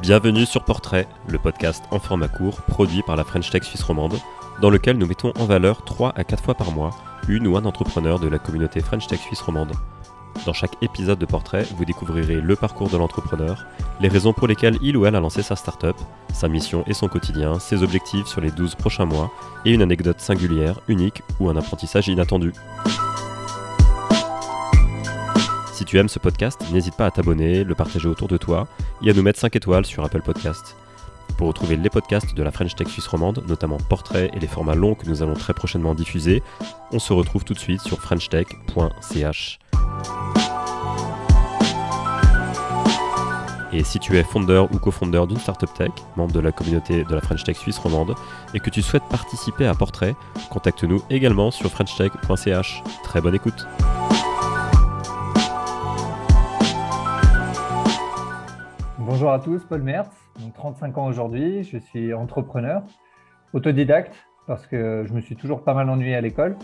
Bienvenue sur Portrait, le podcast en format court produit par la French Tech Suisse romande, dans lequel nous mettons en valeur 3 à 4 fois par mois une ou un entrepreneur de la communauté French Tech Suisse romande. Dans chaque épisode de Portrait, vous découvrirez le parcours de l'entrepreneur, les raisons pour lesquelles il ou elle a lancé sa startup, sa mission et son quotidien, ses objectifs sur les 12 prochains mois et une anecdote singulière, unique ou un apprentissage inattendu. Si tu aimes ce podcast, n'hésite pas à t'abonner, le partager autour de toi et à nous mettre 5 étoiles sur Apple Podcasts. Pour retrouver les podcasts de la French Tech Suisse romande, notamment Portrait et les formats longs que nous allons très prochainement diffuser, on se retrouve tout de suite sur frenchtech.ch. Et si tu es fondeur ou cofondeur d'une startup tech, membre de la communauté de la French Tech Suisse romande, et que tu souhaites participer à Portrait, contacte-nous également sur frenchtech.ch. Très bonne écoute. Bonjour à tous, Paul Mertz, donc 35 ans aujourd'hui, je suis entrepreneur, autodidacte parce que je me suis toujours pas mal ennuyé à l'école.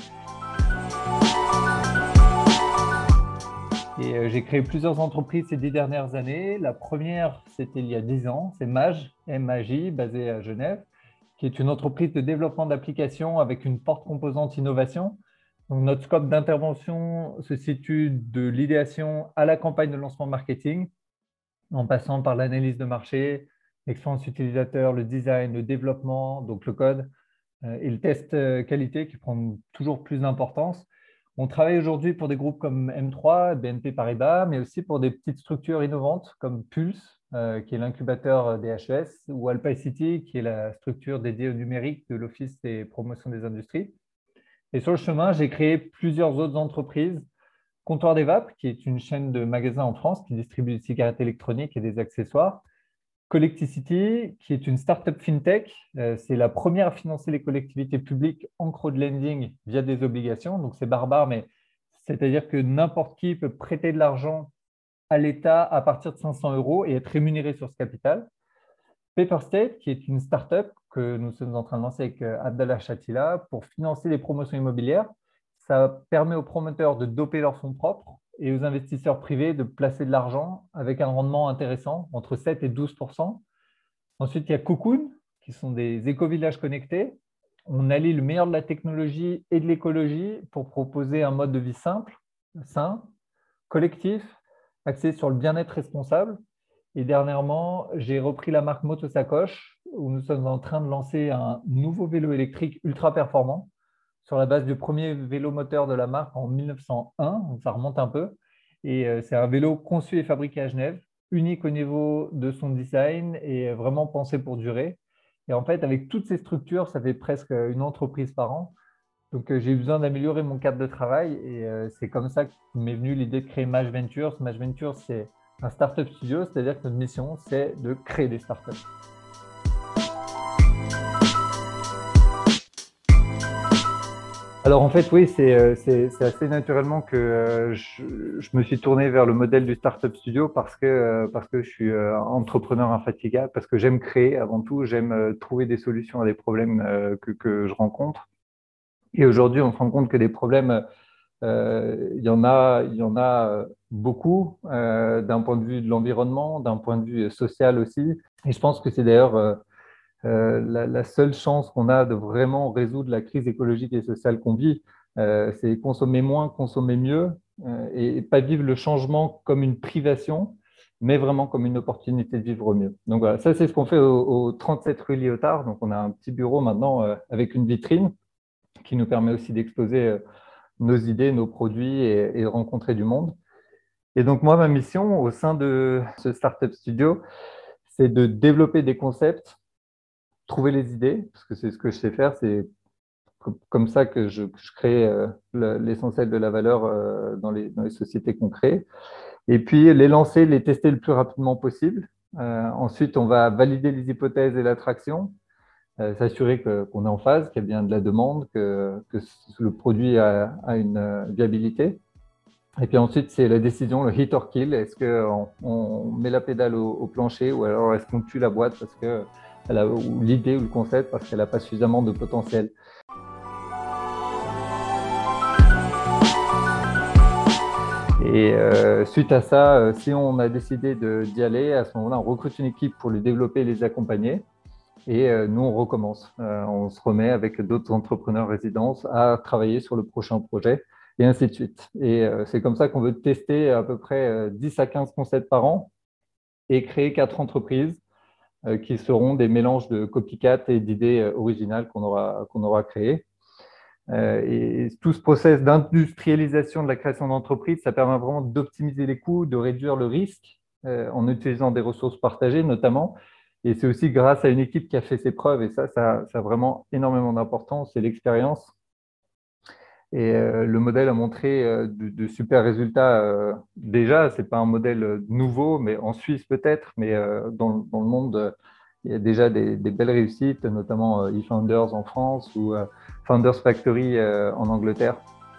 Et j'ai créé plusieurs entreprises ces 10 dernières années. La première, c'était il y a 10 ans, c'est Maj, M-A-J, basée à Genève, qui est une entreprise de développement d'applications avec une forte composante innovation. Donc, notre scope d'intervention se situe de l'idéation à la campagne de lancement marketing, en passant par l'analyse de marché, l'expérience utilisateur, le design, le développement, donc le code, et le test qualité qui prend toujours plus d'importance. On travaille aujourd'hui pour des groupes comme M3, BNP Paribas, mais aussi pour des petites structures innovantes comme Pulse, qui est l'incubateur des HES, ou Alpacity, qui est la structure dédiée au numérique de l'Office des promotions des industries. Et sur le chemin, j'ai créé plusieurs autres entreprises. Comptoir des Vapes, qui est une chaîne de magasins en France qui distribue des cigarettes électroniques et des accessoires. Collecticity, qui est une startup fintech. C'est la première à financer les collectivités publiques en crowdlending via des obligations. Donc, c'est barbare, mais c'est-à-dire que n'importe qui peut prêter de l'argent à l'État à partir de 500 € et être rémunéré sur ce capital. Paperstate, qui est une startup que nous sommes en train de lancer avec Abdallah Chatila pour financer les promotions immobilières. Ça permet aux promoteurs de doper leurs fonds propres et aux investisseurs privés de placer de l'argent avec un rendement intéressant, entre 7 et 12%. Ensuite, il y a Cocoon, qui sont des éco-villages connectés. On allie le meilleur de la technologie et de l'écologie pour proposer un mode de vie simple, sain, collectif, axé sur le bien-être responsable. Et dernièrement, j'ai repris la marque Motosacoche, où nous sommes en train de lancer un nouveau vélo électrique ultra performant, sur la base du premier vélo moteur de la marque en 1901, donc ça remonte un peu. Et c'est un vélo conçu et fabriqué à Genève, unique au niveau de son design et vraiment pensé pour durer. Et en fait, avec toutes ces structures, ça fait presque une entreprise par an. Donc, j'ai eu besoin d'améliorer mon cadre de travail et c'est comme ça que m'est venue l'idée de créer Maj Ventures. Maj Ventures, c'est un startup studio, c'est-à-dire que notre mission, c'est de créer des startups. Alors en fait, oui, c'est assez naturellement que je me suis tourné vers le modèle du Startup Studio parce que je suis entrepreneur infatigable, parce que j'aime créer avant tout, j'aime trouver des solutions à des problèmes que je rencontre. Et aujourd'hui, on se rend compte que des problèmes, il y en a beaucoup d'un point de vue de l'environnement, d'un point de vue social aussi. Et je pense que c'est d'ailleurs la seule chance qu'on a de vraiment résoudre la crise écologique et sociale qu'on vit, c'est consommer moins, consommer mieux et pas vivre le changement comme une privation, mais vraiment comme une opportunité de vivre mieux. Donc voilà, ça c'est ce qu'on fait au 37 rue Lyotard. Donc on a un petit bureau maintenant avec une vitrine qui nous permet aussi d'exposer nos idées, nos produits et de rencontrer du monde. Et donc moi, ma mission au sein de ce Startup Studio, c'est de développer des concepts, trouver les idées, parce que c'est ce que je sais faire, c'est comme ça que je crée l'essentiel de la valeur dans les sociétés qu'on crée. Et puis les lancer, les tester le plus rapidement possible. Ensuite, on va valider les hypothèses et l'attraction, s'assurer qu'on est en phase, qu'il y a bien de la demande, que le produit a une viabilité. Et puis ensuite, c'est la décision, le hit or kill. Est-ce qu'on met la pédale au plancher ou alors est-ce qu'on tue la boîte parce que ou l'idée ou le concept parce qu'elle n'a pas suffisamment de potentiel. Et suite à ça, si on a décidé d'y aller, à ce moment-là, on recrute une équipe pour les développer et les accompagner. Et nous, on recommence. On se remet avec d'autres entrepreneurs résidences à travailler sur le prochain projet et ainsi de suite. Et c'est comme ça qu'on veut tester à peu près 10 à 15 concepts par an et créer 4 entreprises qui seront des mélanges de copycat et d'idées originales qu'on aura créées. Et tout ce process d'industrialisation de la création d'entreprise, ça permet vraiment d'optimiser les coûts, de réduire le risque en utilisant des ressources partagées notamment. Et c'est aussi grâce à une équipe qui a fait ses preuves, et ça a vraiment énormément d'importance, c'est l'expérience. Et le modèle a montré de super résultats. Déjà, ce n'est pas un modèle nouveau, mais en Suisse peut-être, mais dans le monde, il y a déjà des belles réussites, notamment eFounders en France ou Founders Factory en Angleterre.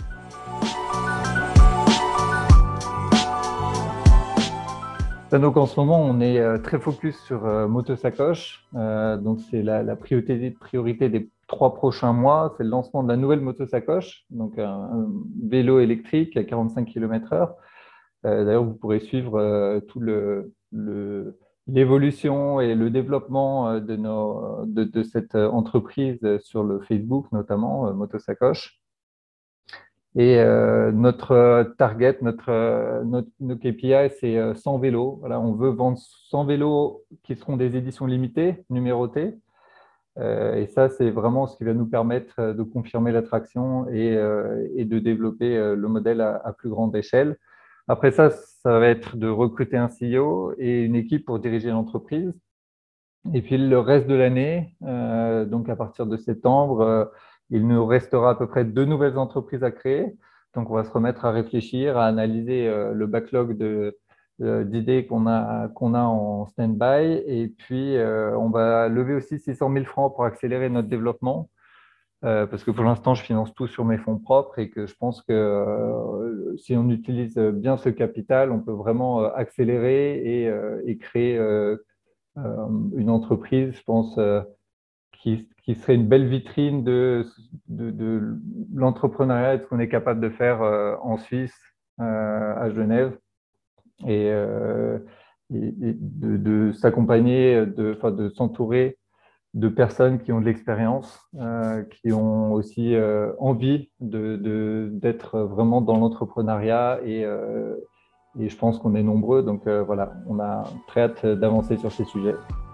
Donc en ce moment, on est très focus sur moto-sacoche. Donc c'est la priorité des 3 prochains mois. C'est le lancement de la nouvelle moto-sacoche, donc un vélo électrique à 45 km/h. D'ailleurs, vous pourrez suivre tout l'évolution et le développement de cette entreprise sur le Facebook, notamment moto-sacoche. Et notre target, nos KPI, c'est 100 vélos. Voilà, on veut vendre 100 vélos qui seront des éditions limitées, numérotées. Et ça, c'est vraiment ce qui va nous permettre de confirmer l'attraction et de développer le modèle à plus grande échelle. Après ça, ça va être de recruter un CEO et une équipe pour diriger l'entreprise. Et puis le reste de l'année, donc à partir de septembre, il nous restera à peu près 2 nouvelles entreprises à créer. Donc on va se remettre à réfléchir, à analyser le backlog d'idées qu'on a en stand-by. Et puis on va lever aussi 600 000 francs pour accélérer notre développement. Parce que pour l'instant, je finance tout sur mes fonds propres et que je pense que si on utilise bien ce capital, on peut vraiment accélérer et créer une entreprise, je pense, qui serait une belle vitrine de l'entrepreneuriat et de ce qu'on est capable de faire en Suisse, à Genève, et de s'accompagner, de s'entourer de personnes qui ont de l'expérience, qui ont aussi envie d'être vraiment dans l'entrepreneuriat et je pense qu'on est nombreux. Donc voilà, on a très hâte d'avancer sur ces sujets.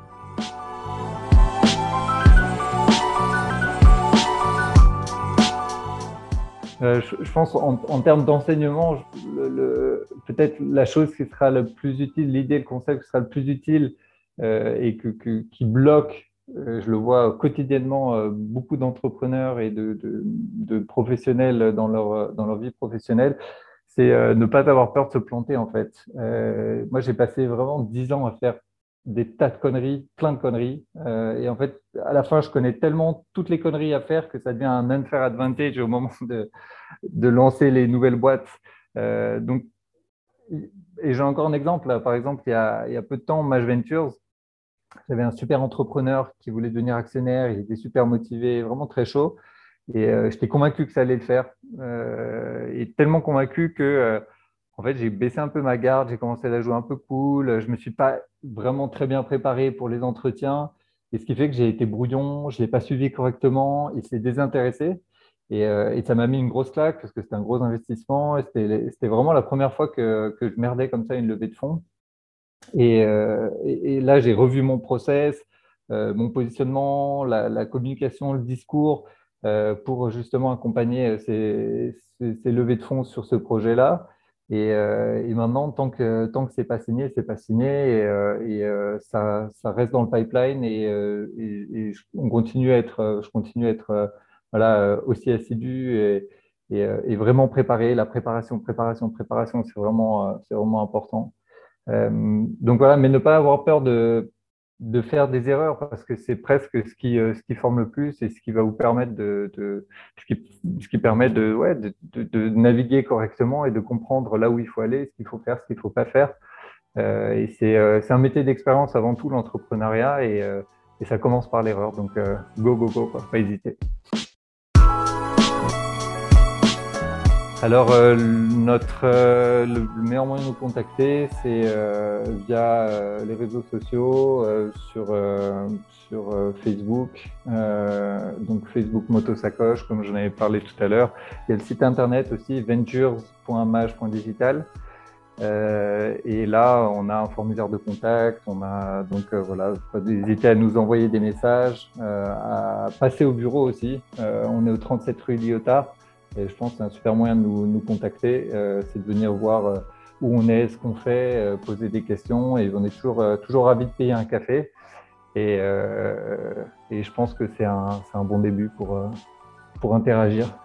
Je pense en termes d'enseignement, peut-être la chose qui sera le plus utile, l'idée, le concept qui sera le plus utile et qui bloque, je le vois quotidiennement, beaucoup d'entrepreneurs et de professionnels dans leur vie professionnelle, c'est ne pas avoir peur de se planter en fait. Moi, j'ai passé vraiment 10 ans à faire des tas de conneries, plein de conneries. Et en fait, à la fin, je connais tellement toutes les conneries à faire que ça devient un unfair advantage au moment de lancer les nouvelles boîtes. Donc, et j'ai encore un exemple. Là. Par exemple, il y a peu de temps, Maj Ventures, j'avais un super entrepreneur qui voulait devenir actionnaire. Il était super motivé, vraiment très chaud. Et j'étais convaincu que ça allait le faire. Et tellement convaincu que en fait, j'ai baissé un peu ma garde, j'ai commencé à la jouer un peu cool. Je ne me suis pas vraiment très bien préparé pour les entretiens. Et ce qui fait que j'ai été brouillon, je ne l'ai pas suivi correctement, il s'est désintéressé. Et ça m'a mis une grosse claque parce que c'était un gros investissement. C'était vraiment la première fois que je merdais comme ça une levée de fonds. Et là, j'ai revu mon process, mon positionnement, la communication, le discours pour justement accompagner ces levées de fonds sur ce projet-là. Et maintenant, tant que c'est pas signé, c'est pas signé. Ça reste dans le pipeline on continue à être, je continue à être voilà, aussi assidu et vraiment préparé. La préparation, c'est vraiment important. Donc voilà, mais ne pas avoir peur de faire des erreurs parce que c'est presque ce qui forme le plus et ce qui va vous permettre ce qui permet de naviguer correctement et de comprendre là où il faut aller, ce qu'il faut faire, ce qu'il ne faut pas faire. Et c'est un métier d'expérience avant tout, l'entrepreneuriat, et ça commence par l'erreur. Donc go, quoi, pas hésiter. Alors, le meilleur moyen de nous contacter, c'est via les réseaux sociaux, sur Facebook, donc Facebook Motosacoche, comme j'en avais parlé tout à l'heure. Il y a le site internet aussi, ventures.mage.digital. Et là, on a un formulaire de contact, voilà, pas hésiter à nous envoyer des messages, à passer au bureau aussi. On est au 37 rue Lyotard et je pense que c'est un super moyen de nous contacter, c'est de venir voir où on est, ce qu'on fait, poser des questions et on est toujours ravis de payer un café et je pense que c'est un bon début pour interagir.